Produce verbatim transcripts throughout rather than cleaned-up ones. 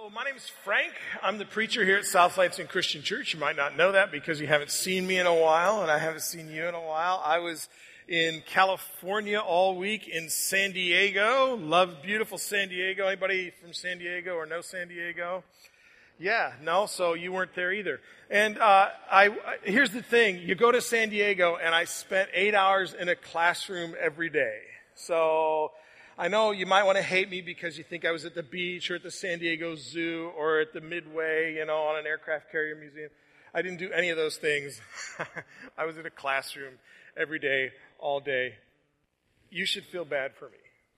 Hello, my name is Frank. I'm the preacher here at South Lansing Christian Church. You might not know that because you haven't seen me in a while, and I haven't seen you in a while. I was in California all week in San Diego. Love beautiful San Diego. Anybody from San Diego or know San Diego? Yeah, no, so you weren't there either. And uh, I, here's the thing. You go to San Diego, and I spent eight hours in a classroom every day. So I know you might want to hate me because you think I was at the beach or at the San Diego Zoo or at the Midway, you know, on an aircraft carrier museum. I didn't do any of those things. I was in a classroom every day, all day. You should feel bad for me.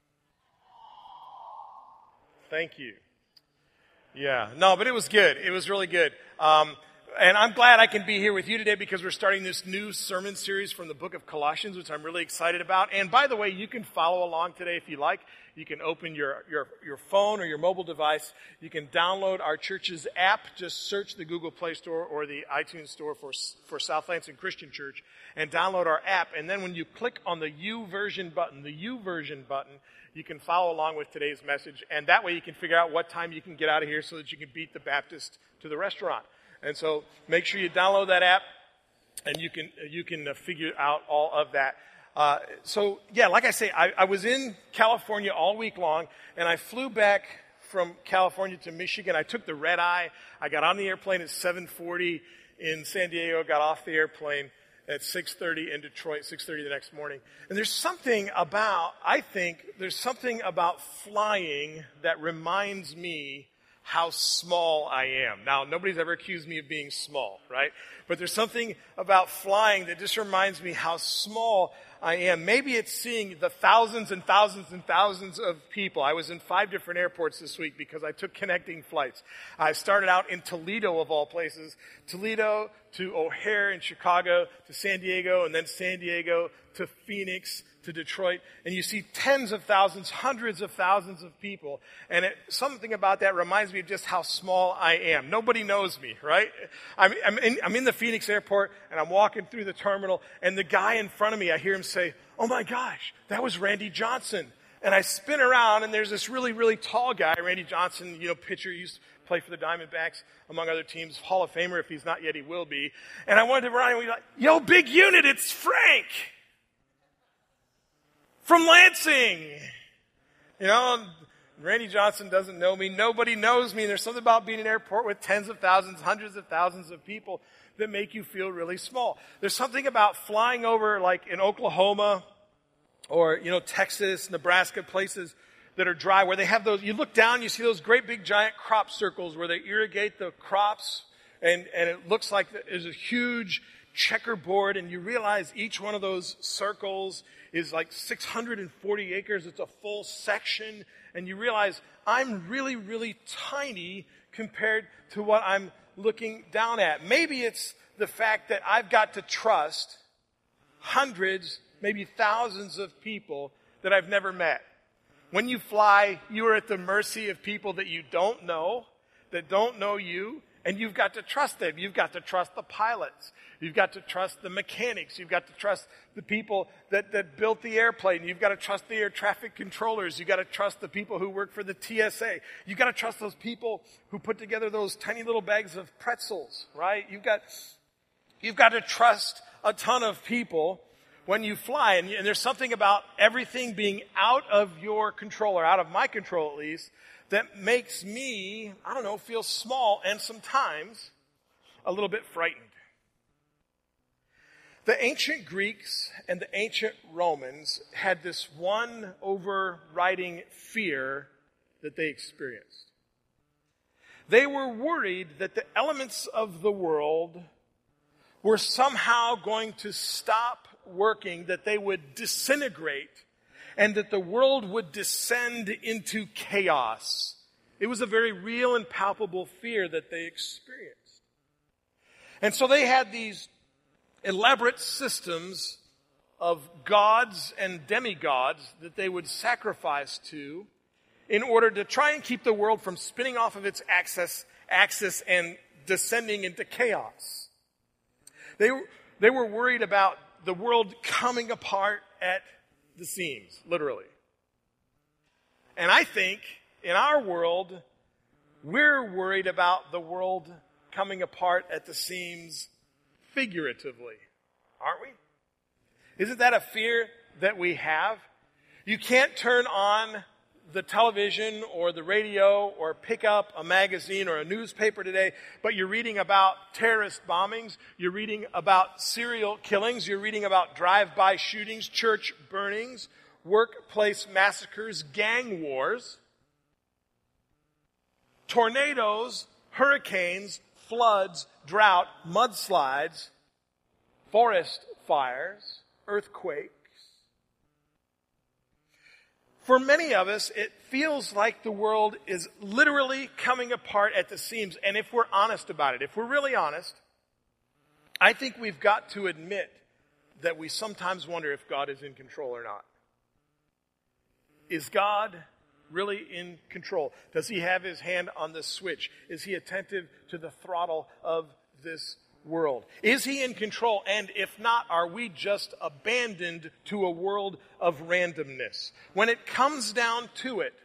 Thank you. Yeah, no, but it was good. It was really good. Um, and I'm glad I can be here with you today because we're starting this new sermon series from the book of Colossians, which I'm really excited about. And by the way, you can follow along today if you like. You can open your, your, your phone or your mobile device. You can download our church's app. Just search the Google Play Store or the iTunes Store for, for South Lansing Christian Church and download our app. And then when you click on the U version button, the U version button, you can follow along with today's message. And that way you can figure out what time you can get out of here so that you can beat the Baptist to the restaurant. And so make sure you download that app and you can, you can uh, figure out all of that. Uh, so, yeah, like I say, I, I was in California all week long, and I flew back from California to Michigan. I took the red eye. I got on the airplane at seven forty in San Diego, got off the airplane at six thirty in Detroit, six thirty the next morning. And there's something about, I think, there's something about flying that reminds me how small I am. Now, nobody's ever accused me of being small, right? But there's something about flying that just reminds me how small I am. Maybe it's seeing the thousands and thousands and thousands of people. I was in five different airports this week because I took connecting flights. I started out in Toledo, of all places. Toledo to O'Hare in Chicago, to San Diego, and then San Diego to Phoenix, to Detroit, and you see tens of thousands, hundreds of thousands of people, and it, something about that reminds me of just how small I am. Nobody knows me, right? I'm, I'm, in, I'm in the Phoenix airport, and I'm walking through the terminal, and the guy in front of me, I hear him say, "Oh my gosh, that was Randy Johnson." And I spin around, and there's this really, really tall guy, Randy Johnson, you know, pitcher, used to play for the Diamondbacks, among other teams, Hall of Famer, if he's not yet, he will be. And I wanted to run, and we like, "Yo, big unit, it's Frank from Lansing." You know, Randy Johnson doesn't know me. Nobody knows me. And there's something about being in an airport with tens of thousands, hundreds of thousands of people that make you feel really small. There's something about flying over, like in Oklahoma or, you know, Texas, Nebraska, places that are dry, where they have those, you look down, you see those great big giant crop circles where they irrigate the crops, and, and it looks like there's a huge checkerboard, and you realize each one of those circles is like six hundred forty acres. It's a full section. And you realize I'm really, really tiny compared to what I'm looking down at. Maybe it's the fact that I've got to trust hundreds, maybe thousands of people that I've never met. When you fly, you are at the mercy of people that you don't know, that don't know you, and you've got to trust them. You've got to trust the pilots. You've got to trust the mechanics. You've got to trust the people that, that built the airplane. You've got to trust the air traffic controllers. You've got to trust the people who work for the T S A. You've got to trust those people who put together those tiny little bags of pretzels, right? You've got, you've got to trust a ton of people when you fly. And, and there's something about everything being out of your control, or out of my control at least, that makes me, I don't know, feel small and sometimes a little bit frightened. The ancient Greeks and the ancient Romans had this one overriding fear that they experienced. They were worried that the elements of the world were somehow going to stop working, that they would disintegrate, and that the world would descend into chaos. It was a very real and palpable fear that they experienced. And so they had these elaborate systems of gods and demigods that they would sacrifice to in order to try and keep the world from spinning off of its axis, axis and descending into chaos. They, they were worried about the world coming apart at the seams, literally. And I think in our world, We're worried about the world coming apart at the seams figuratively, aren't we? Isn't that a fear that we have? You can't turn on the television or the radio or pick up a magazine or a newspaper today, but you're reading about terrorist bombings, you're reading about serial killings, you're reading about drive-by shootings, church burnings, workplace massacres, gang wars, tornadoes, hurricanes, floods, drought, mudslides, forest fires, earthquakes. For many of us, it feels like the world is literally coming apart at the seams. And if we're honest about it, if we're really honest, I think we've got to admit that we sometimes wonder if God is in control or not. Is God really in control? Does he have his hand on the switch? Is he attentive to the throttle of this world? Is he in control? And if not, are we just abandoned to a world of randomness? When it comes down to it,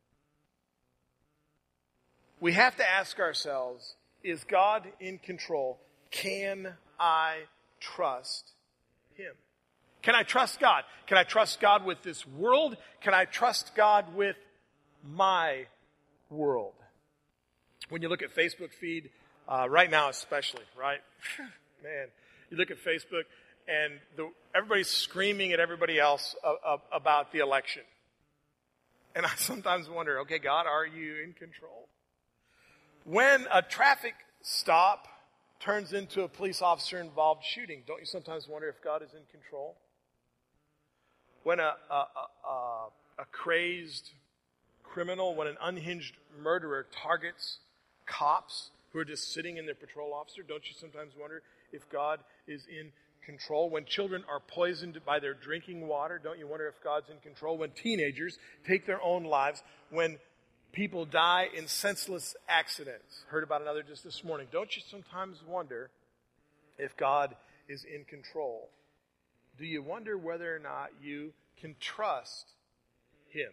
we have to ask ourselves, is God in control? Can I trust him? Can I trust God? Can I trust God with this world? Can I trust God with my world? When you look at Facebook feed, uh, right now especially, right? Man, you look at Facebook and the, everybody's screaming at everybody else uh, uh, about the election. And I sometimes wonder, okay, God, are you in control? When a traffic stop turns into a police officer involved shooting, don't you sometimes wonder if God is in control? When a, a, a, a, a crazed criminal, when an unhinged murderer targets cops who are just sitting in their patrol officer, don't you sometimes wonder if God is in control? When children are poisoned by their drinking water, don't you wonder if God's in control? When teenagers take their own lives, when people die in senseless accidents, heard about another just this morning, don't you sometimes wonder if God is in control? Do you wonder whether or not you can trust him?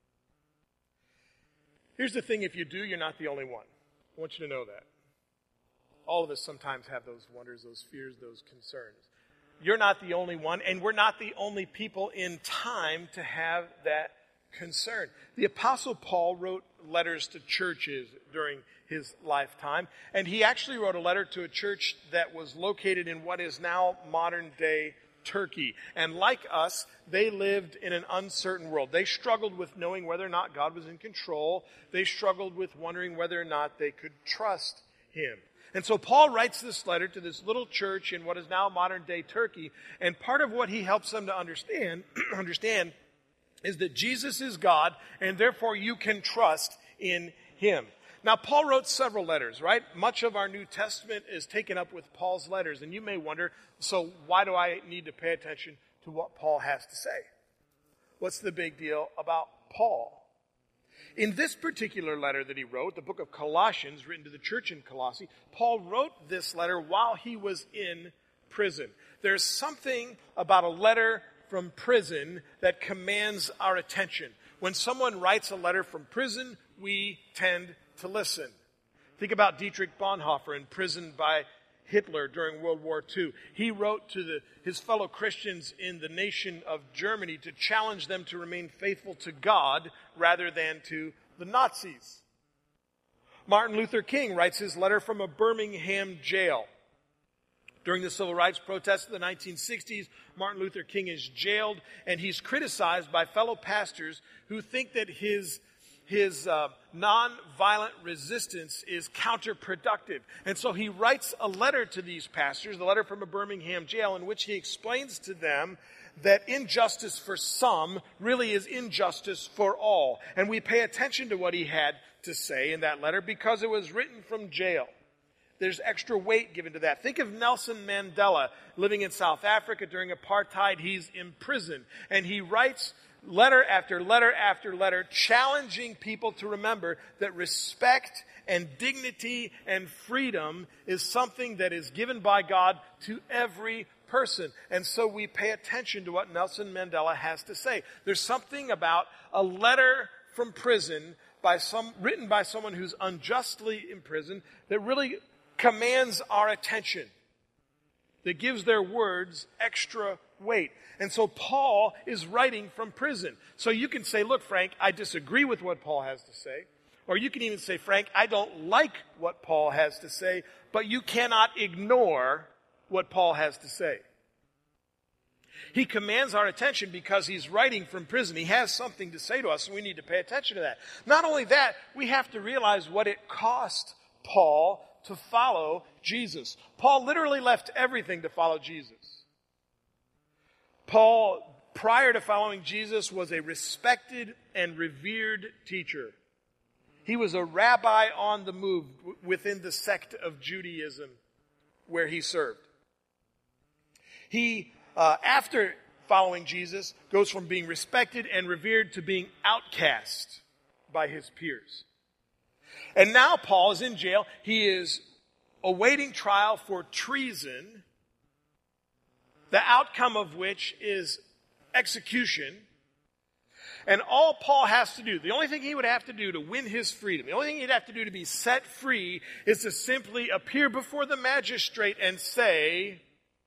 Here's the thing, if you do, you're not the only one. I want you to know that. All of us sometimes have those wonders, those fears, those concerns. You're not the only one, and we're not the only people in time to have that concern. The Apostle Paul wrote letters to churches during his lifetime, and he actually wrote a letter to a church that was located in what is now modern-day Turkey. And like us, they lived in an uncertain world. They struggled with knowing whether or not God was in control. They struggled with wondering whether or not they could trust him. And so Paul writes this letter to this little church in what is now modern-day Turkey, and part of what he helps them to understand, understand is that Jesus is God, and therefore you can trust in him. Now, Paul wrote several letters, right? Much of our New Testament is taken up with Paul's letters. And you may wonder, so why do I need to pay attention to what Paul has to say? What's the big deal about Paul? In this particular letter that he wrote, the book of Colossians, written to the church in Colossae, Paul wrote this letter while he was in prison. There's something about a letter from prison that commands our attention. When someone writes a letter from prison, we tend to listen. Think about Dietrich Bonhoeffer, imprisoned by Hitler during World War Two. He wrote to the, his fellow Christians in the nation of Germany to challenge them to remain faithful to God rather than to the Nazis. Martin Luther King writes his letter from a Birmingham jail. During the civil rights protests of the nineteen sixties, Martin Luther King is jailed, and he's criticized by fellow pastors who think that his His uh, nonviolent resistance is counterproductive. And so he writes a letter to these pastors, a letter from a Birmingham jail, in which he explains to them that injustice for some really is injustice for all. And we pay attention to what he had to say in that letter because it was written from jail. There's extra weight given to that. Think of Nelson Mandela living in South Africa during apartheid. He's imprisoned, and he writes letter after letter after letter, challenging people to remember that respect and dignity and freedom is something that is given by God to every person. And so we pay attention to what Nelson Mandela has to say. There's something about a letter from prison by some, written by someone who's unjustly imprisoned that really commands our attention, that gives their words extra weight. And so Paul is writing from prison. So you can say, look, Frank, I disagree with what Paul has to say. Or you can even say, Frank, I don't like what Paul has to say, but you cannot ignore what Paul has to say. He commands our attention because he's writing from prison. He has something to say to us, and we need to pay attention to that. Not only that, we have to realize what it cost Paul to follow Jesus. Paul literally left everything to follow Jesus. Paul, prior to following Jesus, was a respected and revered teacher. He was a rabbi on the move within the sect of Judaism where he served. He, uh, after following Jesus, goes from being respected and revered to being outcast by his peers. And now Paul is in jail. He is awaiting trial for treason, the outcome of which is execution. And all Paul has to do, the only thing he would have to do to win his freedom, the only thing he'd have to do to be set free is to simply appear before the magistrate and say,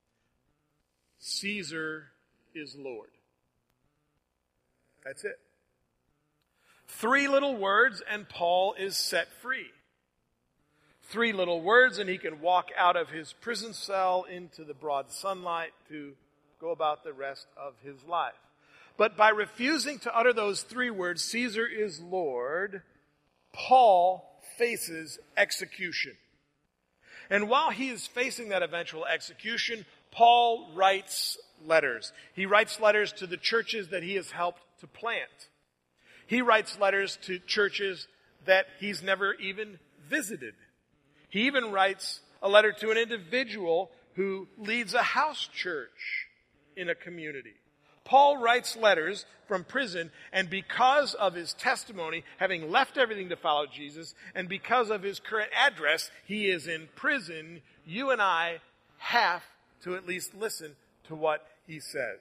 Caesar is Lord. That's it. Three little words and Paul is set free. Three little words and he can walk out of his prison cell into the broad sunlight to go about the rest of his life. But by refusing to utter those three words, Caesar is Lord, Paul faces execution. And while he is facing that eventual execution, Paul writes letters. He writes letters to the churches that he has helped to plant. He writes letters to churches that he's never even visited. He even writes a letter to an individual who leads a house church in a community. Paul writes letters from prison, and because of his testimony, having left everything to follow Jesus, and because of his current address, he is in prison. You and I have to at least listen to what he says.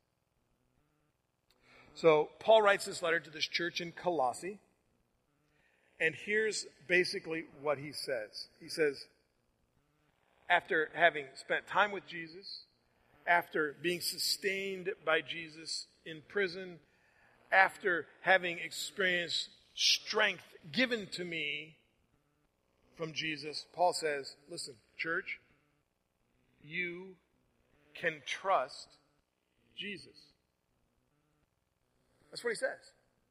So Paul writes this letter to this church in Colossae, and here's basically what he says. He says, after having spent time with Jesus, after being sustained by Jesus in prison, after having experienced strength given to me from Jesus, Paul says, listen, church, you can trust Jesus. That's what he says.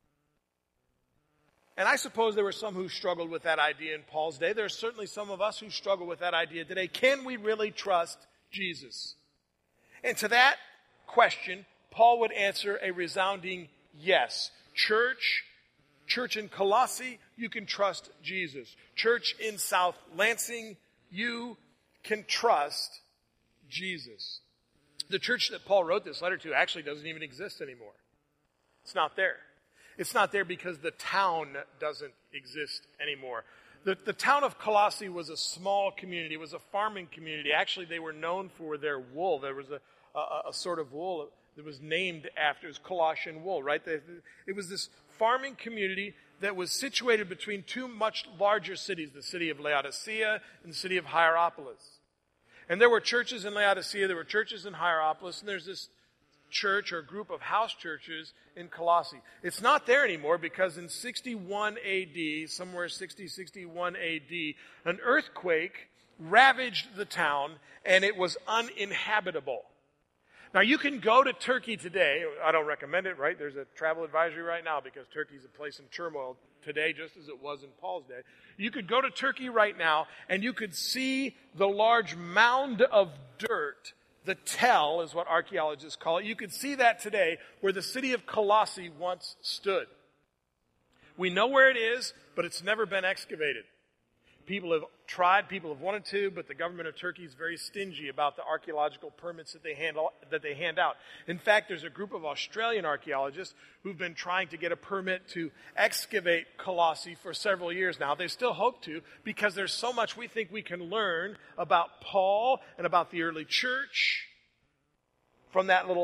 And I suppose there were some who struggled with that idea in Paul's day. There are certainly some of us who struggle with that idea today. Can we really trust Jesus? And to that question, Paul would answer a resounding yes. Church, church in Colossae, you can trust Jesus. Church in South Lansing, you can trust Jesus. The church that Paul wrote this letter to actually doesn't even exist anymore. It's not there. It's not there because the town doesn't exist anymore. The, the town of Colossae was a small community. It was a farming community. Actually, they were known for their wool. There was a, a, a sort of wool that was named after, it was Colossian wool, right? They, it was this farming community that was situated between two much larger cities, the city of Laodicea and the city of Hierapolis. And there were churches in Laodicea, there were churches in Hierapolis, and there's this church or group of house churches in Colossae. It's not there anymore because in sixty-one A D, somewhere sixty, sixty-one A D, an earthquake ravaged the town and it was uninhabitable. Now you can go to Turkey today. I don't recommend it, right? There's a travel advisory right now because Turkey's a place in turmoil today just as it was in Paul's day. You could go to Turkey right now and you could see the large mound of dirt. The tell is what archaeologists call it. You could see that today where the city of Colossae once stood. We know where it is, but it's never been excavated. People have tried, people have wanted to, but the government of Turkey is very stingy about the archaeological permits that they hand, that they hand out. In fact, there's a group of Australian archaeologists who've been trying to get a permit to excavate Colossae for several years now. They still hope to because there's so much we think we can learn about Paul and about the early church from that little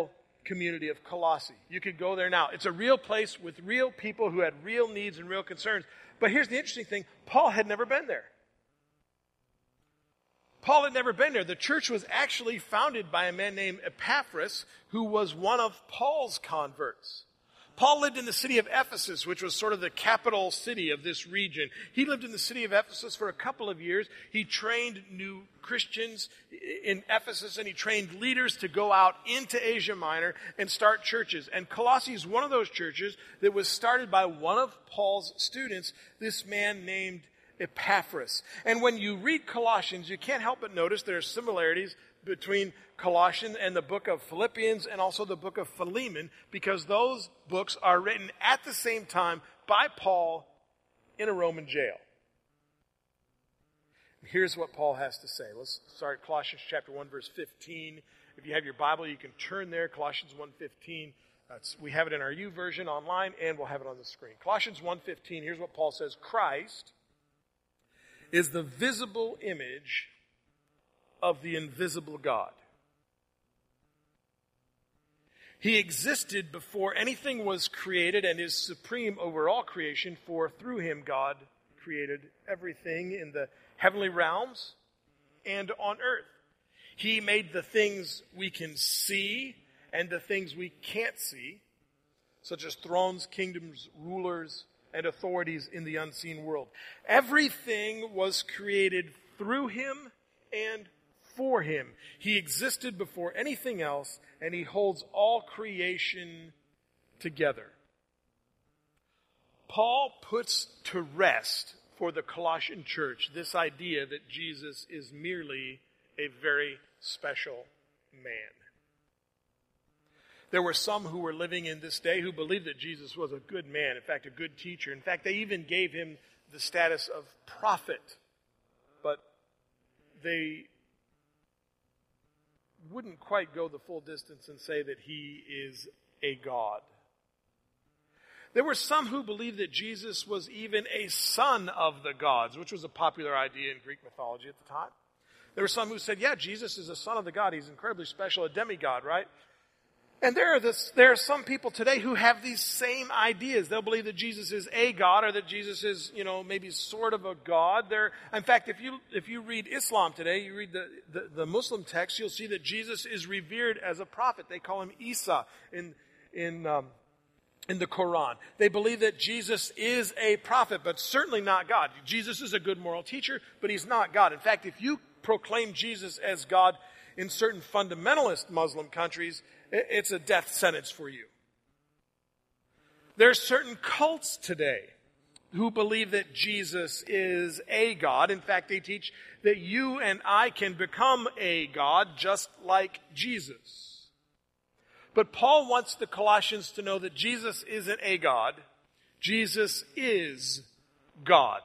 community of Colossae. You could go there now. It's a real place with real people who had real needs and real concerns. But here's the interesting thing. Paul had never been there. Paul had never been there. The church was actually founded by a man named Epaphras, who was one of Paul's converts. Paul lived in the city of Ephesus, which was sort of the capital city of this region. He lived in the city of Ephesus for a couple of years. He trained new Christians in Ephesus, and he trained leaders to go out into Asia Minor and start churches. And Colossae is one of those churches that was started by one of Paul's students, this man named Epaphras. And when you read Colossians, you can't help but notice there are similarities between Colossians and the book of Philippians and also the book of Philemon, because those books are written at the same time by Paul in a Roman jail. Here's what Paul has to say. Let's start Colossians chapter one, verse fifteen. If you have your Bible, you can turn there, Colossians one fifteen. That's, we have it in our U version online, and we'll have it on the screen. Colossians one fifteen, here's what Paul says. Christ is the visible image of the invisible God. He existed before anything was created and is supreme over all creation, for through him God created everything in the heavenly realms and on earth. He made the things we can see and the things we can't see, such as thrones, kingdoms, rulers, and authorities in the unseen world. Everything was created through him and for him. He existed before anything else, and he holds all creation together. Paul puts to rest for the Colossian church this idea that Jesus is merely a very special man. There were some who were living in this day who believed that Jesus was a good man, in fact, a good teacher. In fact, they even gave him the status of prophet. But they wouldn't quite go the full distance and say that he is a God. There were some who believed that Jesus was even a son of the gods, which was a popular idea in Greek mythology at the time. There were some who said, yeah, Jesus is a son of the God. He's incredibly special, a demigod, right? And there are, this, there are some people today who have these same ideas. They'll believe that Jesus is a God, or that Jesus is, you know, maybe sort of a God. There, in fact, if you if you read Islam today, you read the, the, the Muslim text, you'll see that Jesus is revered as a prophet. They call him Isa in in um, in the Quran. They believe that Jesus is a prophet, but certainly not God. Jesus is a good moral teacher, but he's not God. In fact, if you proclaim Jesus as God in certain fundamentalist Muslim countries, it's a death sentence for you. There are certain cults today who believe that Jesus is a God. In fact, they teach that you and I can become a God just like Jesus. But Paul wants the Colossians to know that Jesus isn't a God. Jesus is God.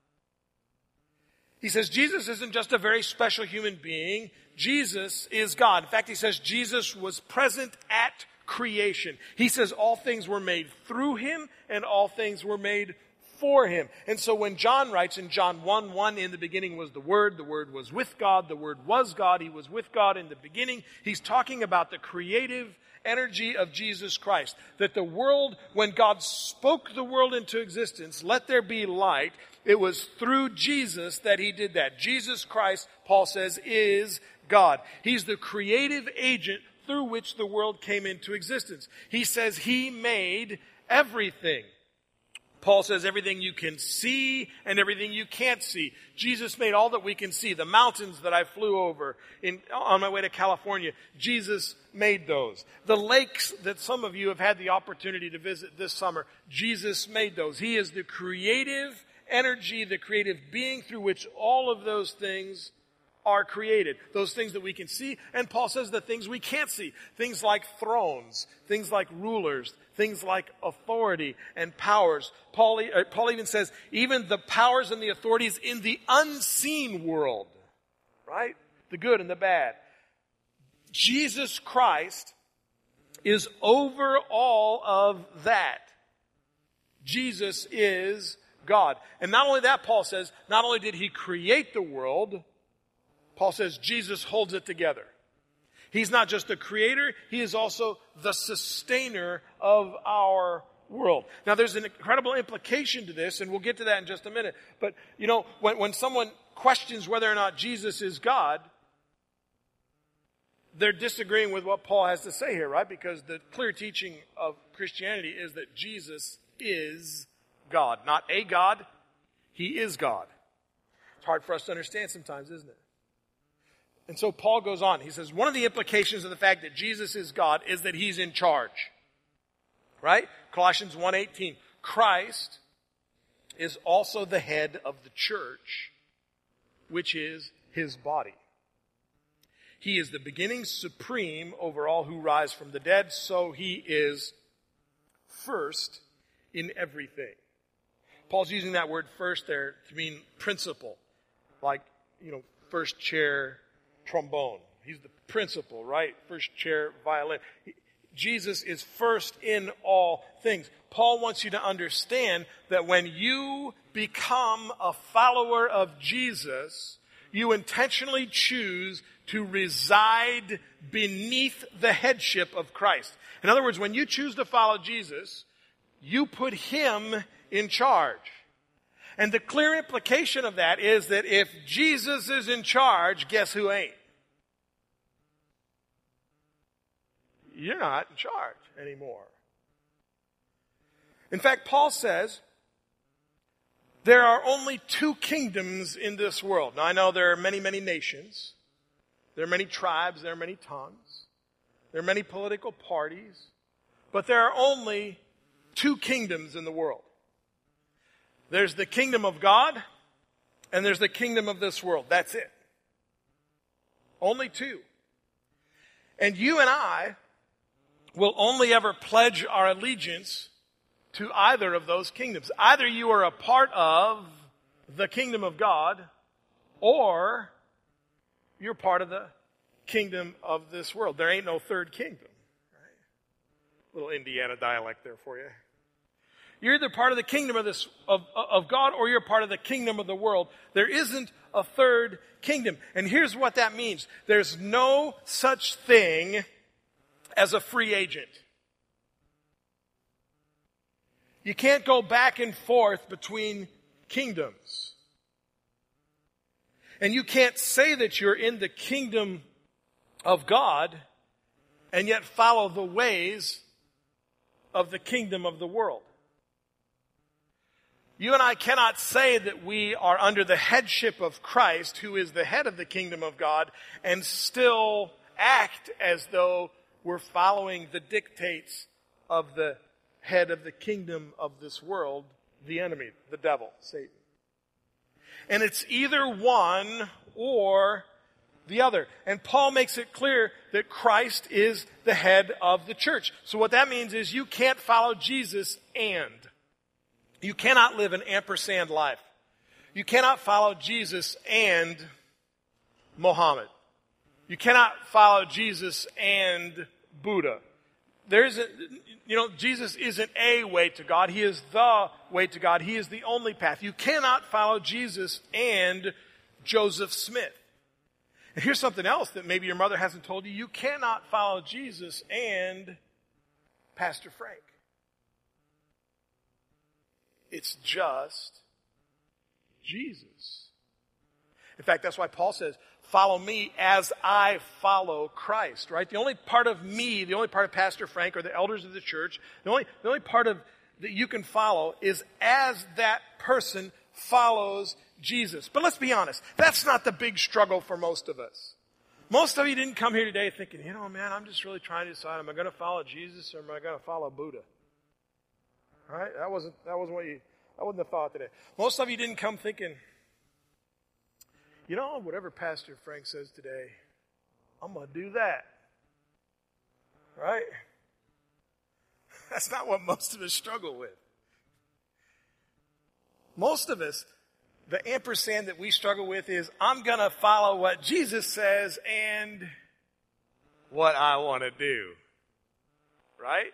He says Jesus isn't just a very special human being. Jesus is God. In fact, he says Jesus was present at creation. He says all things were made through him and all things were made for him. And so when John writes in John one one, in the beginning was the Word, the Word was with God, the Word was God, he was with God in the beginning, he's talking about the creative energy of Jesus Christ. That the world, when God spoke the world into existence, let there be light, it was through Jesus that he did that. Jesus Christ, Paul says, is God. He's the creative agent through which the world came into existence. He says he made everything. Paul says everything you can see and everything you can't see. Jesus made all that we can see. The mountains that I flew over in, on my way to California, Jesus made those. The lakes that some of you have had the opportunity to visit this summer, Jesus made those. He is the creative energy, the creative being through which all of those things are created. Those things that we can see. And Paul says the things we can't see. Things like thrones, things like rulers, things like authority and powers. Paul, uh, Paul even says even the powers and the authorities in the unseen world. Right? The good and the bad. Jesus Christ is over all of that. Jesus is God. And not only that, Paul says, not only did he create the world, Paul says Jesus holds it together. He's not just the creator, he is also the sustainer of our world. Now, there's an incredible implication to this, and we'll get to that in just a minute. But, you know, when, when someone questions whether or not Jesus is God, they're disagreeing with what Paul has to say here, right? Because the clear teaching of Christianity is that Jesus is God. Not a God, he is God. It's hard for us to understand sometimes, isn't it? And so Paul goes on. He says, one of the implications of the fact that Jesus is God is that he's in charge. Right? Colossians one eighteen. Christ is also the head of the church, which is his body. He is the beginning supreme over all who rise from the dead, so he is first in everything. Paul's using that word first there to mean principal. Like, you know, first chair trombone. He's the principal, right? First chair violin. He, Jesus is first in all things. Paul wants you to understand that when you become a follower of Jesus, you intentionally choose to reside beneath the headship of Christ. In other words, when you choose to follow Jesus, you put him in charge. And the clear implication of that is that if Jesus is in charge, guess who ain't? You're not in charge anymore. In fact, Paul says there are only two kingdoms in this world. Now, I know there are many, many nations. There are many tribes. There are many tongues. There are many political parties. But there are only two kingdoms in the world. There's the kingdom of God, and there's the kingdom of this world. That's it. Only two. And you and I will only ever pledge our allegiance to either of those kingdoms. Either you are a part of the kingdom of God, or you're part of the kingdom of this world. There ain't no third kingdom. Right? Little Indiana dialect there for you. You're either part of the kingdom of this of, of God, or you're part of the kingdom of the world. There isn't a third kingdom. And here's what that means. There's no such thing as a free agent. You can't go back and forth between kingdoms. And you can't say that you're in the kingdom of God and yet follow the ways of the kingdom of the world. You and I cannot say that we are under the headship of Christ, who is the head of the kingdom of God, and still act as though we're following the dictates of the head of the kingdom of this world, the enemy, the devil, Satan. And it's either one or the other. And Paul makes it clear that Christ is the head of the church. So what that means is you can't follow Jesus and. You cannot live an ampersand life. You cannot follow Jesus and Mohammed. You cannot follow Jesus and Buddha. There isn't, you know, Jesus isn't a way to God. He is the way to God. He is the only path. You cannot follow Jesus and Joseph Smith. And here's something else that maybe your mother hasn't told you. You cannot follow Jesus and Pastor Frank. It's just Jesus. In fact, that's why Paul says, follow me as I follow Christ, right? The only part of me, the only part of Pastor Frank or the elders of the church, the only, the only part of that you can follow is as that person follows Jesus. But let's be honest, that's not the big struggle for most of us. Most of you didn't come here today thinking, you know, man, I'm just really trying to decide, am I going to follow Jesus or am I going to follow Buddha? All right? That wasn't, that wasn't what you, I wouldn't have thought today. Most of you didn't come thinking, you know, whatever Pastor Frank says today, I'm going to do that. Right? That's not what most of us struggle with. Most of us, the ampersand that we struggle with is, I'm going to follow what Jesus says and what I want to do. Right?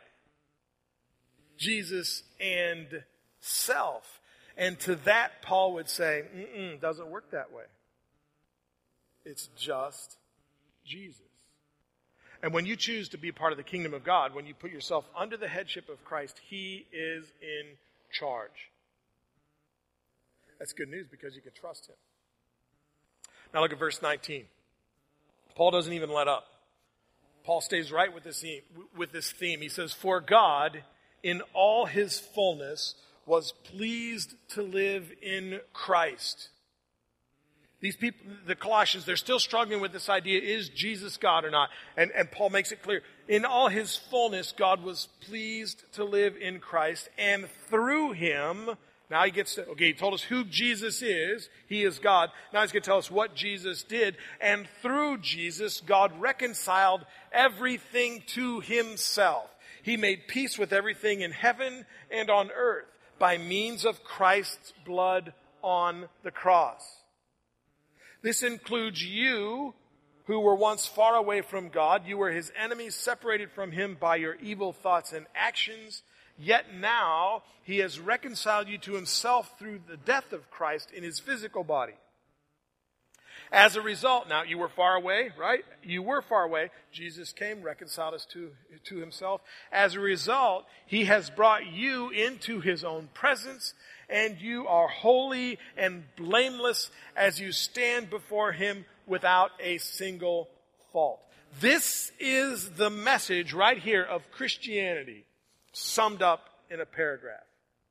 Jesus and self. And to that, Paul would say, mm-mm, doesn't work that way. It's just Jesus. And when you choose to be part of the kingdom of God, when you put yourself under the headship of Christ, He is in charge. That's good news because you can trust Him. Now look at verse nineteen. Paul doesn't even let up. Paul stays right with this theme. With this theme. He says, "For God, in all His fullness, was pleased to live in Christ." These people, the Colossians, they're still struggling with this idea, is Jesus God or not? And, and Paul makes it clear. In all His fullness, God was pleased to live in Christ, and through Him, now he gets to, okay, he told us who Jesus is. He is God. Now he's going to tell us what Jesus did. And through Jesus, God reconciled everything to Himself. He made peace with everything in heaven and on earth by means of Christ's blood on the cross. This includes you who were once far away from God. You were His enemies, separated from Him by your evil thoughts and actions. Yet now He has reconciled you to Himself through the death of Christ in His physical body. As a result, now you were far away, right? You were far away. Jesus came, reconciled us to, to Himself. As a result, He has brought you into His own presence, and you are holy and blameless as you stand before Him without a single fault. This is the message right here of Christianity, summed up in a paragraph.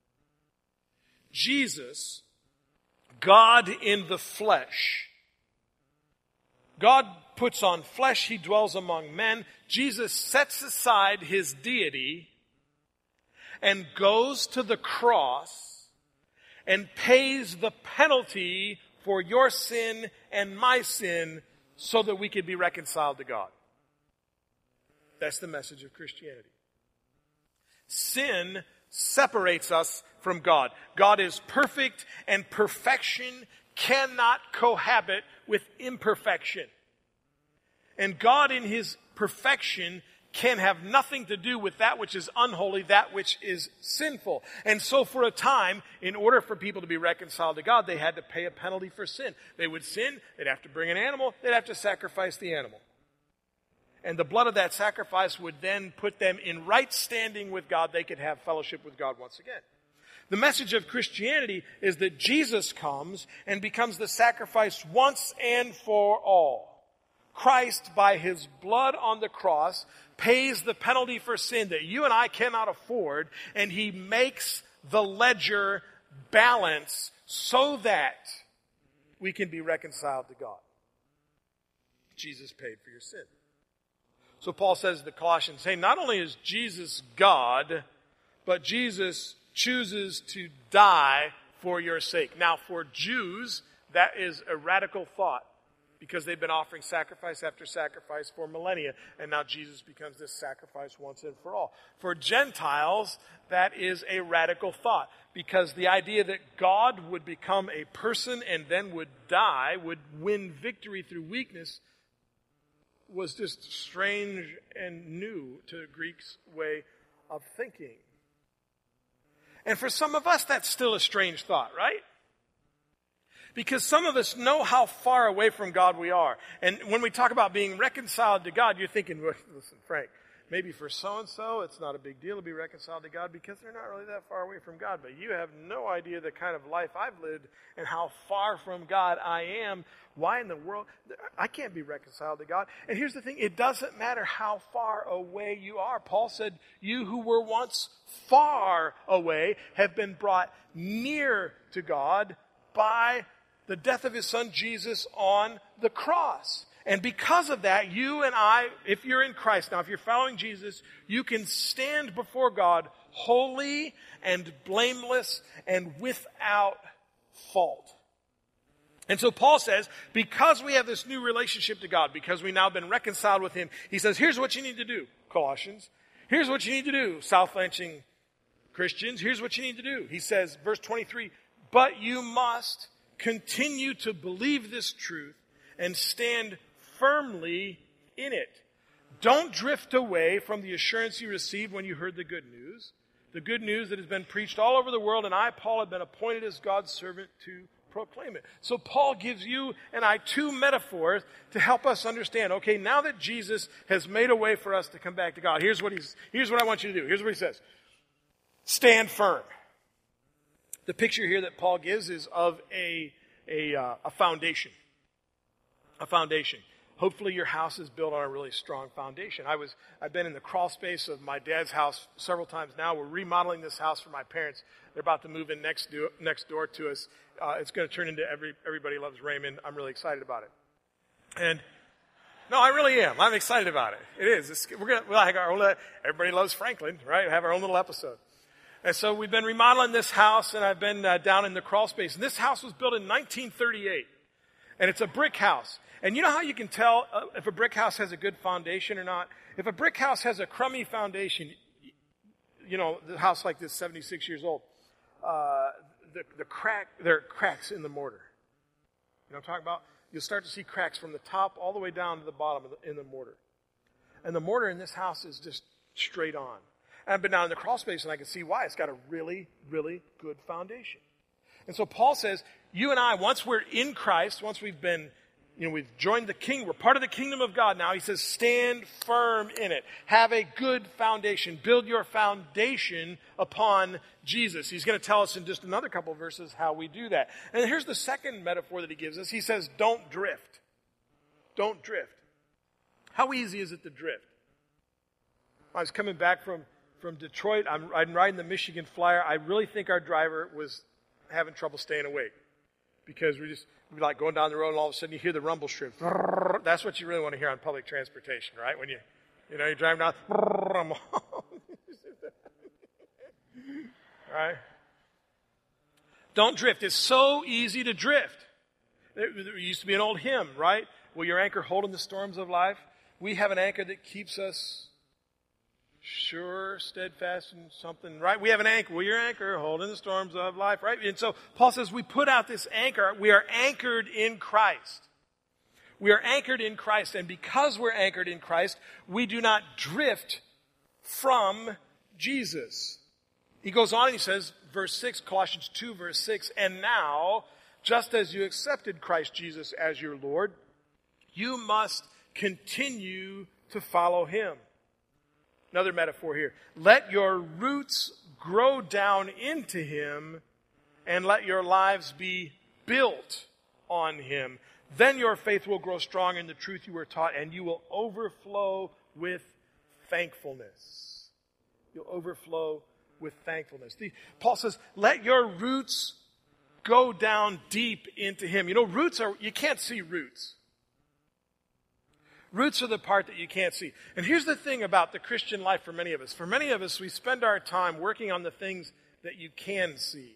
Jesus, God in the flesh. God puts on flesh. He dwells among men. Jesus sets aside His deity and goes to the cross and pays the penalty for your sin and my sin so that we could be reconciled to God. That's the message of Christianity. Sin separates us from God. God is perfect, and perfection cannot cohabit with imperfection. And God in His perfection can have nothing to do with that which is unholy, that which is sinful. And so for a time, in order for people to be reconciled to God, they had to pay a penalty for sin. They would sin, they'd have to bring an animal, they'd have to sacrifice the animal. And the blood of that sacrifice would then put them in right standing with God. They could have fellowship with God once again. The message of Christianity is that Jesus comes and becomes the sacrifice once and for all. Christ, by His blood on the cross, pays the penalty for sin that you and I cannot afford, and He makes the ledger balance so that we can be reconciled to God. Jesus paid for your sin. So Paul says to the Colossians, hey, not only is Jesus God, but Jesus chooses to die for your sake. Now, for Jews, that is a radical thought, because they've been offering sacrifice after sacrifice for millennia, and now Jesus becomes this sacrifice once and for all. For Gentiles, that is a radical thought, because the idea that God would become a person and then would die, would win victory through weakness, was just strange and new to the Greeks' way of thinking. And for some of us, that's still a strange thought, right? Because some of us know how far away from God we are. And when we talk about being reconciled to God, you're thinking, well, listen, Frank, maybe for so-and-so it's not a big deal to be reconciled to God because they're not really that far away from God. But you have no idea the kind of life I've lived and how far from God I am. Why in the world? I can't be reconciled to God. And here's the thing. It doesn't matter how far away you are. Paul said, you who were once far away have been brought near to God by the death of His Son Jesus on the cross. And because of that, you and I, if you're in Christ now, if you're following Jesus, you can stand before God holy and blameless and without fault. And so Paul says, because we have this new relationship to God, because we've now been reconciled with Him, he says, here's what you need to do, Colossians. Here's what you need to do, South Lansing Christians. Here's what you need to do. He says, verse twenty-three, but you must continue to believe this truth and stand firmly in it. Don't drift away from the assurance you received when you heard the good news. The good news that has been preached all over the world, and I, Paul, have been appointed as God's servant to proclaim it. So Paul gives you and I two metaphors to help us understand, okay, now that Jesus has made a way for us to come back to God, here's what he's, here's what I want you to do. Here's what he says. Stand firm. The picture here that Paul gives is of a, a, uh, a foundation. A foundation. Hopefully your house is built on a really strong foundation. I was, I've been in the crawl space of my dad's house several times now. We're remodeling this house for my parents. They're about to move in next, do, next door to us. Uh, it's going to turn into every, Everybody Loves Raymond. I'm really excited about it. And no, I really am. I'm excited about it. It is. It's, we're going to, we'll have our own, Everybody Loves Franklin, right? Have our own little episode. And so we've been remodeling this house, and I've been uh, down in the crawl space. And this house was built in nineteen thirty-eight. And it's a brick house. And you know how you can tell uh, if a brick house has a good foundation or not? If a brick house has a crummy foundation, you know, the house like this, seventy-six years old, uh, the, the crack, there are cracks in the mortar. You know what I'm talking about? You'll start to see cracks from the top all the way down to the bottom of the, in the mortar. And the mortar in this house is just straight on. And I've been down in the crawl space and I can see why. It's got a really, really good foundation. And so Paul says, you and I, once we're in Christ, once we've been, you know, we've joined the king, we're part of the kingdom of God now. He says, stand firm in it. Have a good foundation. Build your foundation upon Jesus. He's going to tell us in just another couple of verses how we do that. And here's the second metaphor that he gives us. He says, don't drift. Don't drift. How easy is it to drift? I was coming back from, from Detroit. I'm, I'm riding the Michigan Flyer. I really think our driver was having trouble staying awake because we just, we like going down the road and all of a sudden you hear the rumble strip. That's what you really want to hear on public transportation, right? When you, you know, you're driving down, right? Don't drift. It's so easy to drift. There used to be an old hymn, right? Will your anchor hold in the storms of life? We have an anchor that keeps us sure, steadfast, and something, right? We have an anchor. Will your anchor hold in the storms of life, right? And so Paul says we put out this anchor. We are anchored in Christ. We are anchored in Christ. And because we're anchored in Christ, we do not drift from Jesus. He goes on and he says, verse six, Colossians two, verse six, and now, just as you accepted Christ Jesus as your Lord, you must continue to follow him. Another metaphor here. Let your roots grow down into him and let your lives be built on him. Then your faith will grow strong in the truth you were taught and you will overflow with thankfulness. You'll overflow with thankfulness. The, Paul says, let your roots go down deep into him. You know, roots are, you can't see roots. Roots are the part that you can't see. And here's the thing about the Christian life for many of us. For many of us, we spend our time working on the things that you can see.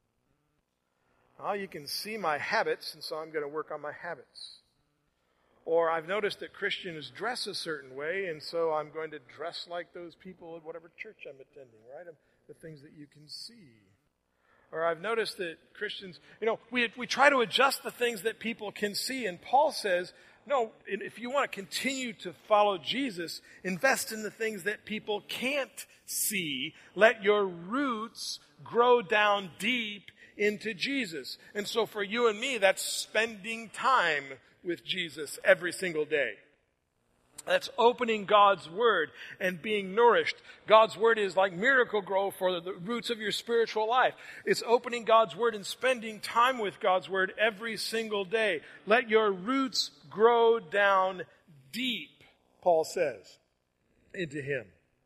Well, you can see my habits, and so I'm going to work on my habits. Or I've noticed that Christians dress a certain way, and so I'm going to dress like those people at whatever church I'm attending, right? The things that you can see. Or I've noticed that Christians, you know, we, we try to adjust the things that people can see, and Paul says, no, if you want to continue to follow Jesus, invest in the things that people can't see. Let your roots grow down deep into Jesus. And so for you and me, that's spending time with Jesus every single day. That's opening God's Word and being nourished. God's Word is like Miracle-Gro for the roots of your spiritual life. It's opening God's Word and spending time with God's Word every single day. Let your roots grow down deep, Paul says, into him.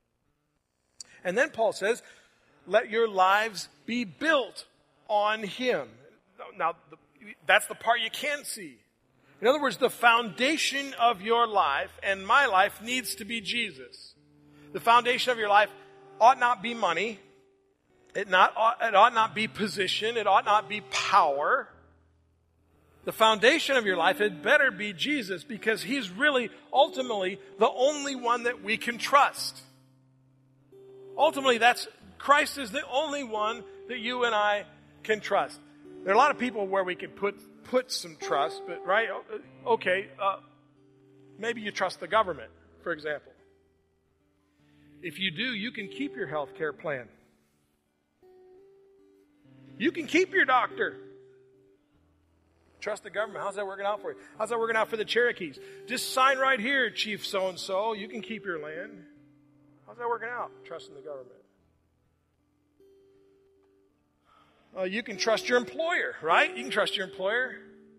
And then Paul says, let your lives be built on him. Now, that's the part you can see. In other words, the foundation of your life and my life needs to be Jesus. The foundation of your life ought not be money. It, not, it ought not be position. It ought not be power. The foundation of your life had better be Jesus because he's really, ultimately, the only one that we can trust. Ultimately, that's Christ is the only one that you and I can trust. There are a lot of people where we can put put some trust, but right, okay, uh, maybe you trust the government, for example. If you do, you can keep your health care plan. You can keep your doctor. trust the government. How's that working out for you? How's that working out for the Cherokees? Just sign right here, Chief so-and-so. You can keep your land. How's that working out? Trusting the government. Uh, you can trust your employer, right? You can trust your employer.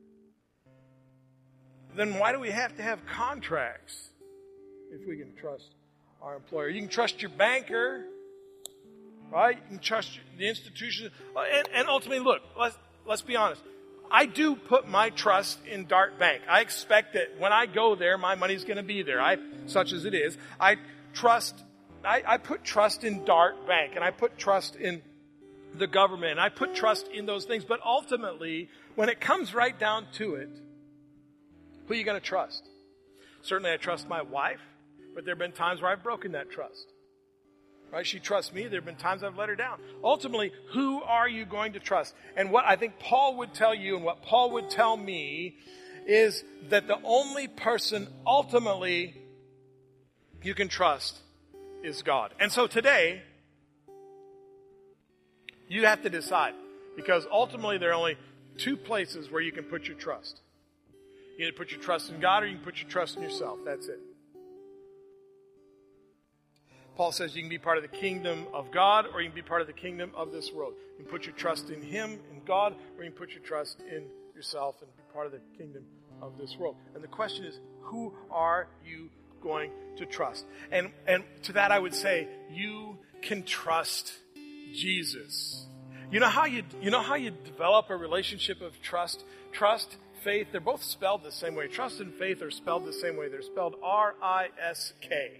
Then why do we have to have contracts if we can trust our employer? You can trust your banker, right? You can trust the institution. And, and ultimately, look, let's, let's be honest. I do put my trust in Dart Bank. I expect that when I go there, my money's going to be there, I, such as it is. I trust, I, I put trust in Dart Bank, and I put trust in the government, and I put trust in those things. But ultimately, when it comes right down to it, who are you going to trust? Certainly I trust my wife, but there have been times where I've broken that trust. Right? She trusts me. There have been times I've let her down. Ultimately, who are you going to trust? And what I think Paul would tell you and what Paul would tell me is that the only person ultimately you can trust is God. And so today, you have to decide, because ultimately there are only two places where you can put your trust. You can put your trust in God, or you can put your trust in yourself. That's it. Paul says you can be part of the kingdom of God, or you can be part of the kingdom of this world. You can put your trust in Him, in God, or you can put your trust in yourself and be part of the kingdom of this world. And the question is, who are you going to trust? And, and to that I would say, you can trust Jesus. You know how you, you know how you develop a relationship of trust? Trust, faith, they're both spelled the same way. Trust and faith are spelled the same way. They're spelled R I S K.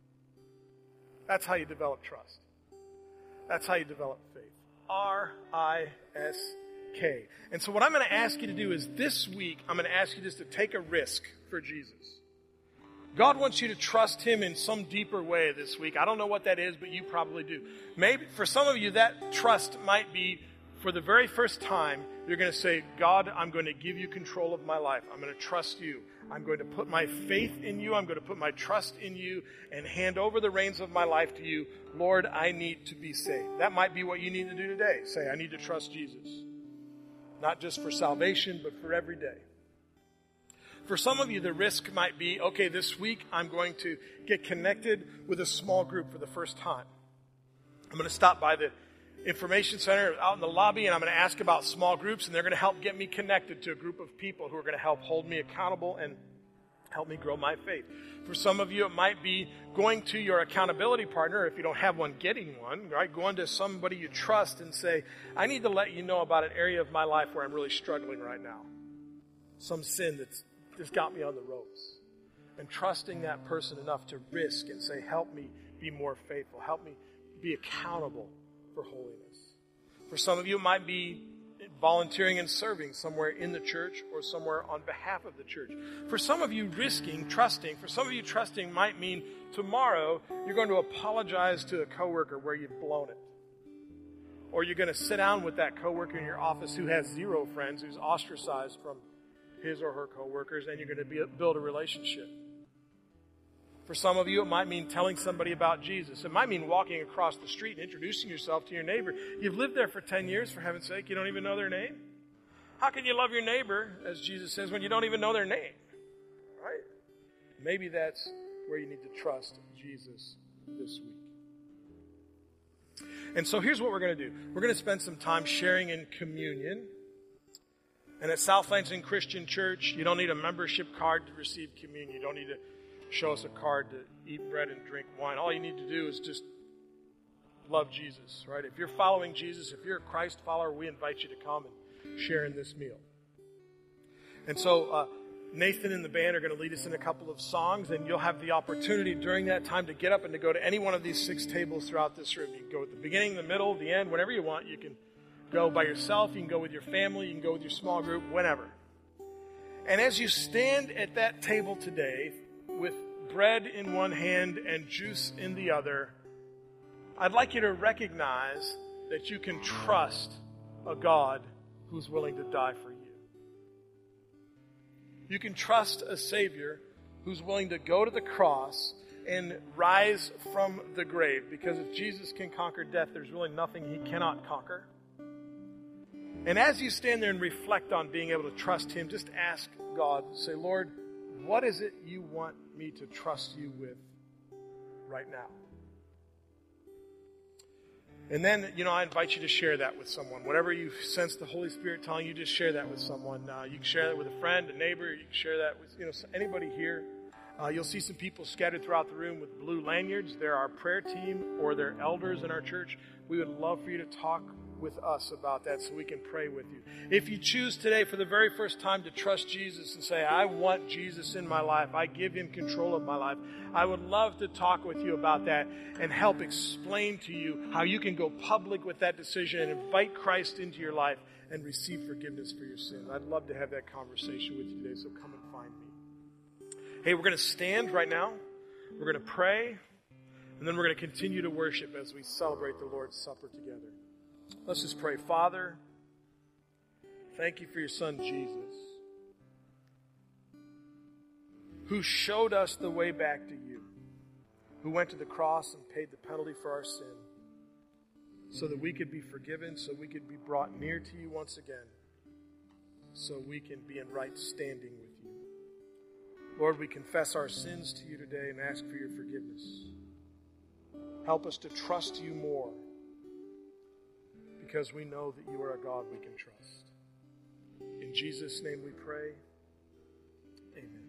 That's how you develop trust. That's how you develop faith. R I S K. And so what I'm going to ask you to do is this week, I'm going to ask you just to take a risk for Jesus. God wants you to trust Him in some deeper way this week. I don't know what that is, but you probably do. Maybe for some of you, that trust might be for the very first time, you're going to say, God, I'm going to give you control of my life. I'm going to trust you. I'm going to put my faith in you. I'm going to put my trust in you and hand over the reins of my life to you. Lord, I need to be saved. That might be what you need to do today. Say, I need to trust Jesus. Not just for salvation, but for every day. For some of you, the risk might be, okay, this week I'm going to get connected with a small group for the first time. I'm going to stop by the information center out in the lobby, and I'm going to ask about small groups, and they're going to help get me connected to a group of people who are going to help hold me accountable and help me grow my faith. For some of you, it might be going to your accountability partner, if you don't have one, getting one, right? Going to somebody you trust and say, I need to let you know about an area of my life where I'm really struggling right now. Some sin that's just got me on the ropes. And trusting that person enough to risk and say, help me be more faithful. Help me be accountable for holiness. For some of you, it might be volunteering and serving somewhere in the church or somewhere on behalf of the church. For some of you, risking, trusting, for some of you, trusting might mean tomorrow you're going to apologize to a coworker where you've blown it. Or you're going to sit down with that coworker in your office who has zero friends, who's ostracized from his or her coworkers, and you're going to be, build a relationship. For some of you, it might mean telling somebody about Jesus. It might mean walking across the street and introducing yourself to your neighbor. You've lived there for ten years, for heaven's sake. You don't even know their name? How can you love your neighbor, as Jesus says, when you don't even know their name? Right? Maybe that's where you need to trust Jesus this week. And so here's what we're going to do. We're going to spend some time sharing in communion. And at South Lansing Christian Church, you don't need a membership card to receive communion. You don't need to show us a card to eat bread and drink wine. All you need to do is just love Jesus, right? If you're following Jesus, if you're a Christ follower, we invite you to come and share in this meal. And so uh, Nathan and the band are going to lead us in a couple of songs, and you'll have the opportunity during that time to get up and to go to any one of these six tables throughout this room. You can go at the beginning, the middle, the end, whenever you want. You can go by yourself, you can go with your family, you can go with your small group, whenever. And as you stand at that table today, with bread in one hand and juice in the other, I'd like you to recognize that you can trust a God who's willing to die for you. You can trust a Savior who's willing to go to the cross and rise from the grave, because if Jesus can conquer death, there's really nothing He cannot conquer. And as you stand there and reflect on being able to trust Him, just ask God, say, Lord, what is it you want me to trust you with right now? And then, you know, I invite you to share that with someone. Whatever you sense the Holy Spirit telling you, just share that with someone. Uh, you can share that with a friend, a neighbor. You can share that with, you know, anybody here. Uh, you'll see some people scattered throughout the room with blue lanyards. They're our prayer team or they're elders in our church. We would love for you to talk with us about that so we can pray with you. If you choose today for the very first time to trust Jesus and say, I want Jesus in my life, I give Him control of my life, I would love to talk with you about that and help explain to you how you can go public with that decision and invite Christ into your life and receive forgiveness for your sin. I'd love to have that conversation with you today, so come and find me. Hey, we're going to stand right now. We're going to pray, and then we're going to continue to worship as we celebrate the Lord's Supper together. Let's just pray. Father, thank you for your Son, Jesus, who showed us the way back to you, who went to the cross and paid the penalty for our sin so that we could be forgiven, so we could be brought near to you once again, so we can be in right standing with you. Lord, we confess our sins to you today and ask for your forgiveness. Help us to trust you more, because we know that you are a God we can trust. In Jesus' name we pray. Amen.